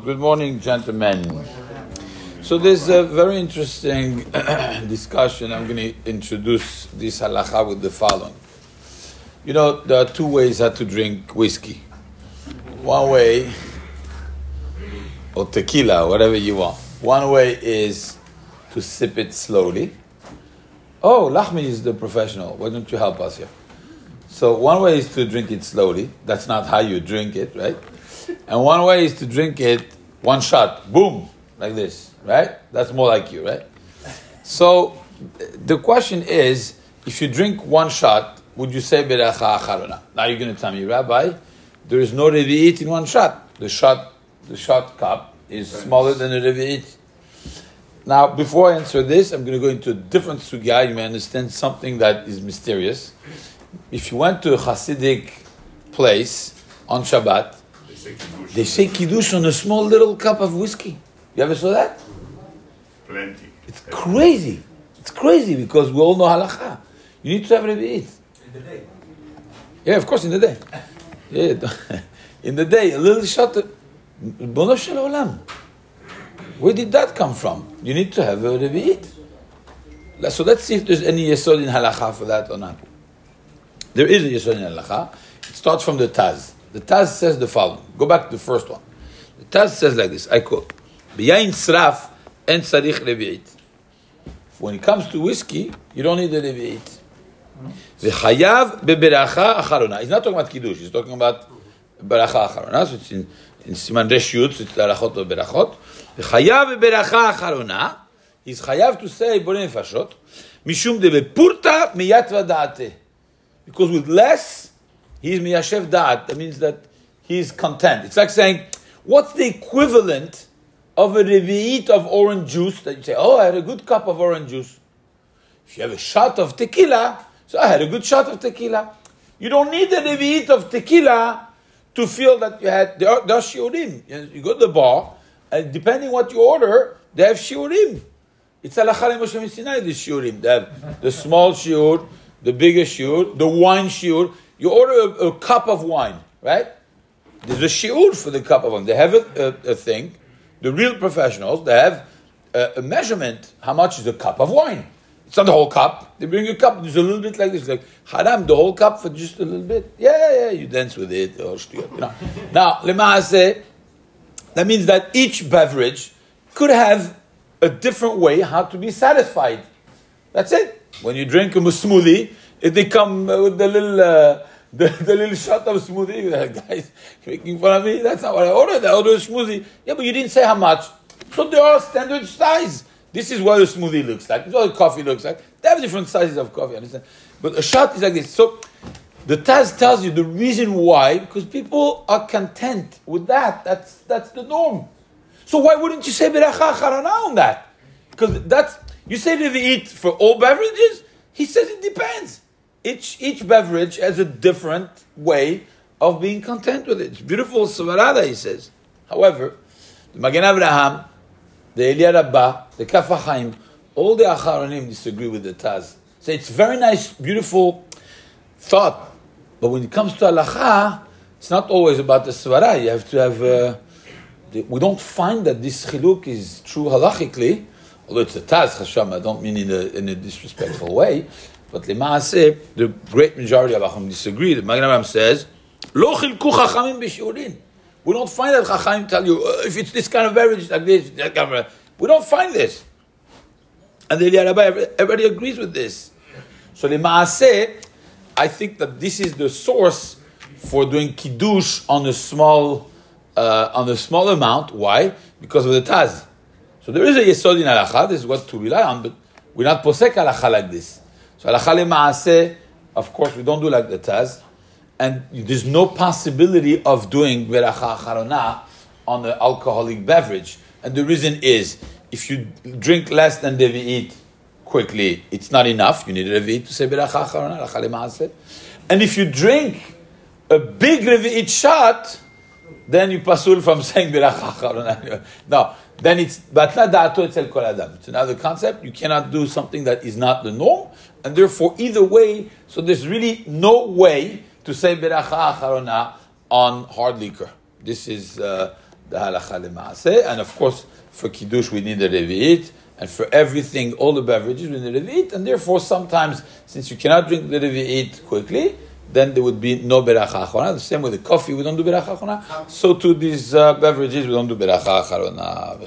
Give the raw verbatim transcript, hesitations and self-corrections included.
Good morning, gentlemen. So there's a very interesting discussion. I'm going to introduce this halacha with the following. You know, there are two ways how to drink whiskey. One way, or tequila, whatever you want. One way is to sip it slowly. Oh, Lahmi is the professional. Why don't you help us here? So one way is to drink it slowly. That's not how you drink it, right? And one way is to drink it one shot, boom, like this, right? That's more like you, right? So the question is, if you drink one shot, would you say beracha acharona? Now you're going to tell me, Rabbi, there is no revi'it in one shot. The shot, the shot cup is smaller than the revi'it. Now, before I answer this, I'm going to go into a different sugya. You may understand something that is mysterious. If you went to a Hasidic place on Shabbat, they say kiddush on a small little cup of whiskey. You ever saw that? Plenty. It's crazy. It's crazy because we all know halacha. You need to have revi'it. In the day. Yeah, of course, in the day. Yeah, in the day, a little shot. Bono shel olam. Where did that come from? You need to have a revi'it. So let's see if there's any yesod in halacha for that or not. There is a yesod in halacha. It starts from the Taz. The Taz says the following. Go back to the first one. The Taz says like this. I quote: "B'yayin sraf en tzarich revi'it." When it comes to whiskey, you don't need a revi'it. V'chayav beberacha acharona. He's not talking about kiddush. He's talking about beracha acharona. So it's in in siman resh yud. So it's berachot or berachot. V'chayav beberacha acharona. He's chayav to say borei nefashot mishum de bepurta miyatva da'ateh. Because with less, he's miyashev da'at. That means that he's content. It's like saying, what's the equivalent of a revi'it of orange juice? That you say, oh, I had a good cup of orange juice. If you have a shot of tequila, so I had a good shot of tequila. You don't need a revi'it of tequila to feel that you had, there are, there are shiurim. You go to the bar, and depending what you order, they have shiurim. It's halacha Moshe Sinai, the shiurim. They have the small shiur, the bigger shiur, the wine shiur. You order a, a cup of wine, right? There's a shiur for the cup of wine. They have a, a, a thing. The real professionals, they have a, a measurement. How much is a cup of wine? It's not the whole cup. They bring a cup. There's a little bit like this. Like, haram, the whole cup for just a little bit. Yeah, yeah, yeah. You dance with it. Or you know. Now, lema'aseh, that means that each beverage could have a different way how to be satisfied. That's it. When you drink a smoothie, if they come with the little uh, the, the little shot of smoothie, like, guys, making fun of me. That's not what I ordered. I ordered a smoothie. Yeah, but you didn't say how much. So they are standard size. This is what a smoothie looks like. This is what a coffee looks like. They have different sizes of coffee. Understand? But a shot is like this. So the Taz tells you the reason why, because people are content with that. That's that's the norm. So why wouldn't you say beracha acharona on that? Because that's, you say revi'it for all beverages? He says it depends. Each each beverage has a different way of being content with it. It's beautiful savarada, he says. However, the Magen Avraham, the Eliya Rabbah, the Kaf HaChaim, all the Acharonim disagree with the Taz. So it's very nice, beautiful thought. But when it comes to halacha, it's not always about the svara. You have to have... Uh, we don't find that this chiluk is true halachically, although it's a Taz, Hashem, I don't mean in a, in a disrespectful way, but Lema'aseh, the great majority of Acham disagree. The Magen Avraham says, Lo chilku chachamim b'shiurin. We don't find that chachamim tell you, oh, if it's this kind of beverage, like this, that kind of, we don't find this. And the Eliya Rabbah, everybody agrees with this. So Lema'aseh, I think that this is the source for doing kiddush on a small, uh, on a small amount. Why? Because of the Taz. So there is a yesod in halacha. This is what to rely on, but we're not posek halacha like this. So halacha lema'aseh, of course, we don't do like the Taz, and there's no possibility of doing beracha acharona on an alcoholic beverage. And the reason is, if you drink less than the revi'it quickly, it's not enough. You need a revi'it to say beracha acharona, halacha lema'aseh. And if you drink a big revi'it shot, then you pasul from saying beracha acharona. No. Then it's batla da'ato etzel kol adam. It's another concept. You cannot do something that is not the norm, and therefore either way. So there's really no way to say beracha acharona on hard liquor. This is uh, the halacha lema'aseh, and of course for kiddush we need a revi'it, and for everything, all the beverages we need a revi'it, and therefore sometimes since you cannot drink the revi'it quickly, then there would be no beracha acharona. The same with the coffee, we don't do beracha acharona. So to these uh, beverages, we don't do beracha acharona.